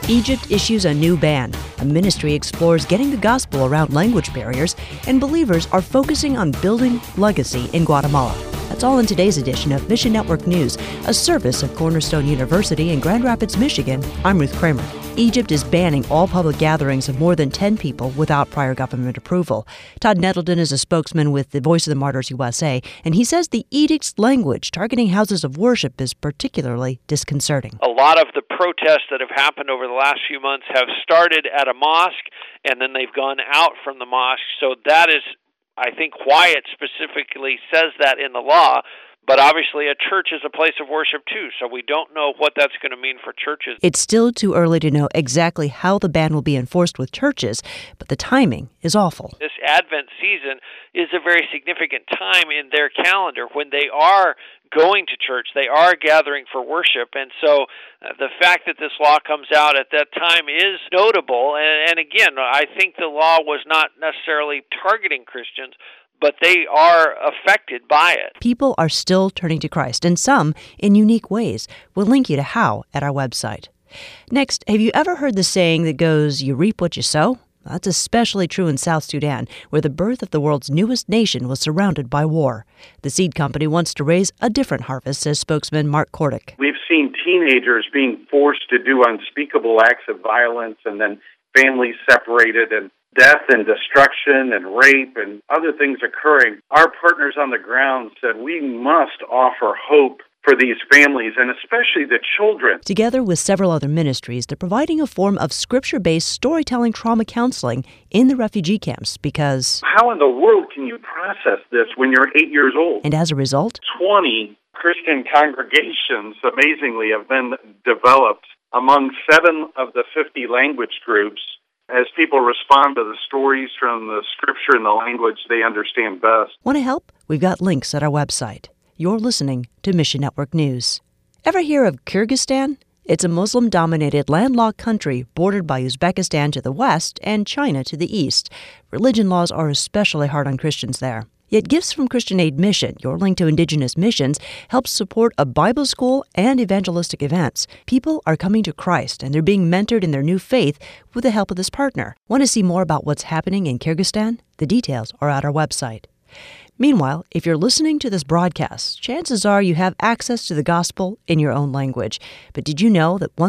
Egypt issues a new ban. A ministry explores getting the gospel around language barriers, and believers are focusing on building legacy in Guatemala. That's all in today's edition of Mission Network News, a service of Cornerstone University in Grand Rapids, Michigan. I'm Ruth Kramer. Egypt is banning all public gatherings of more than 10 people without prior government approval. Todd Nettleton is a spokesman with the Voice of the Martyrs USA, and he says the edict's language targeting houses of worship is particularly disconcerting. A lot of the protests that have happened over the last few months have started at a mosque, and then they've gone out from the mosque. So that is, I think, why it specifically says that in the law. But obviously a church is a place of worship too, so we don't know what that's going to mean for churches. It's still too early to know exactly how the ban will be enforced with churches, but the timing is awful. This Advent season is a very significant time in their calendar when they are going to church, they are gathering for worship, and so the fact that this law comes out at that time is notable. And again, I think the law was not necessarily targeting Christians, but they are affected by it. People are still turning to Christ, and some in unique ways. We'll link you to how at our website. Next, have you ever heard the saying that goes, "You reap what you sow"? That's especially true in South Sudan, where the birth of the world's newest nation was surrounded by war. The seed company wants to raise a different harvest, says spokesman Mark Kordick. We've seen teenagers being forced to do unspeakable acts of violence, and then families separated, and death and destruction and rape and other things occurring. Our partners on the ground said we must offer hope for these families, and especially the children. Together with several other ministries, they're providing a form of scripture-based storytelling trauma counseling in the refugee camps because... how in the world can you process this when you're 8 years old? And as a result... 20 Christian congregations, amazingly, have been developed among 7 of the 50 language groups as people respond to the stories from the scripture and the language they understand best. Want to help? We've got links at our website. You're listening to Mission Network News. Ever hear of Kyrgyzstan? It's a Muslim-dominated landlocked country bordered by Uzbekistan to the west and China to the east. Religion laws are especially hard on Christians there. Yet Gifts from Christian Aid Mission, your link to indigenous missions, helps support a Bible school and evangelistic events. People are coming to Christ, and they're being mentored in their new faith with the help of this partner. Want to see more about what's happening in Kyrgyzstan? The details are at our website. Meanwhile, if you're listening to this broadcast, chances are you have access to the gospel in your own language. But did you know that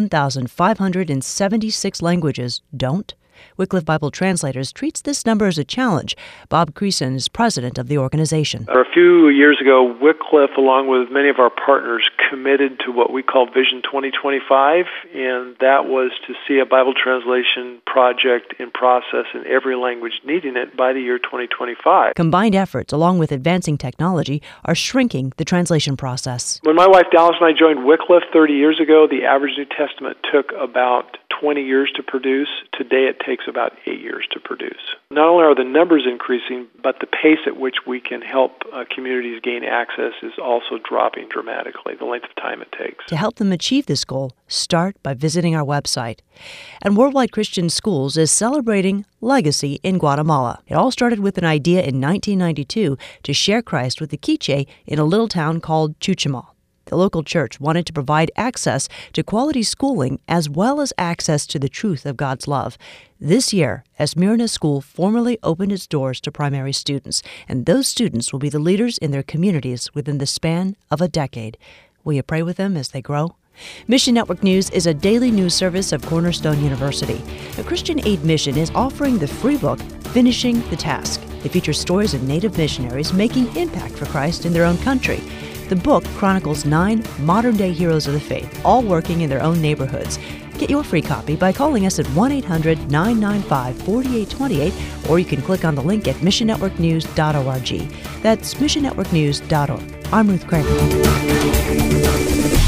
1,576 languages don't? Wycliffe Bible Translators treats this number as a challenge. Bob Creason is president of the organization. A few years ago, Wycliffe, along with many of our partners, committed to what we call Vision 2025, and that was to see a Bible translation project in process in every language needing it by the year 2025. Combined efforts, along with advancing technology, are shrinking the translation process. When my wife Dallas and I joined Wycliffe 30 years ago, the average New Testament took about 20 years to produce. Today it takes about 8 years to produce. Not only are the numbers increasing, but the pace at which we can help communities gain access is also dropping dramatically, the length of time it takes. To help them achieve this goal, start by visiting our website. And Worldwide Christian Schools is celebrating legacy in Guatemala. It all started with an idea in 1992 to share Christ with the Quiche in a little town called Chuchimal. The local church wanted to provide access to quality schooling as well as access to the truth of God's love. This year, Esmirna School formally opened its doors to primary students, and those students will be the leaders in their communities within the span of a decade. Will you pray with them as they grow? Mission Network News is a daily news service of Cornerstone University. The Christian Aid Mission is offering the free book, Finishing the Task. It features stories of Native missionaries making impact for Christ in their own country. The book chronicles 9 modern-day heroes of the faith, all working in their own neighborhoods. Get your free copy by calling us at 1-800-995-4828, or you can click on the link at missionnetworknews.org. That's missionnetworknews.org. I'm Ruth Kramer.